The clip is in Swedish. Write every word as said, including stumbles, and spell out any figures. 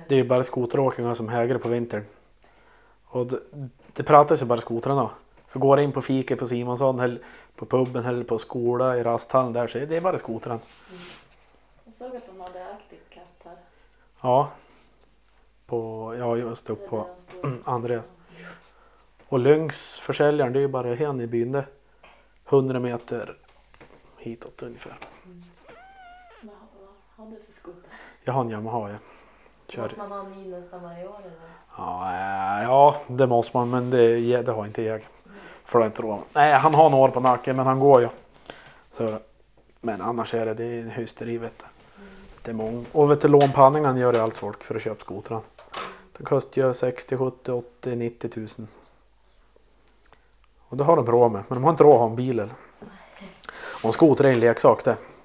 Det är ju bara skoteråkningar som högre på vintern. Och det, det pratas ju bara skotrarna. För går in på fika på Simonsson eller på puben eller på skola i rasthallen där så är det bara skotran. Mm. Jag såg att de hade Arctic Cat här. Ja. På, ja just upp på Mm, Andreas. Mm. Och Lynx försäljaren, det är ju bara hen i byn det. hundra meter hitåt ungefär. Mm. Vad har du för skoter? Jag har en Yamaha, ja. Kör. Måste man ha en ny nästan varje år eller? Ja, ja, det måste man, men det, det har inte jag. Mm. För det inte råd. Nej, han har några år på nacken, men han går ju. Så, men annars är det, det är en hysteri, vet du. Mm. Det är många. Och vet du, lånpanningen gör ju allt folk för att köpa skotran. Mm. Den kostar ju sextio, sjuttio, åttio, nittio tusen. Och det har de råd med, men de har inte råd att ha en bil eller. Och en skoter är en leksak det.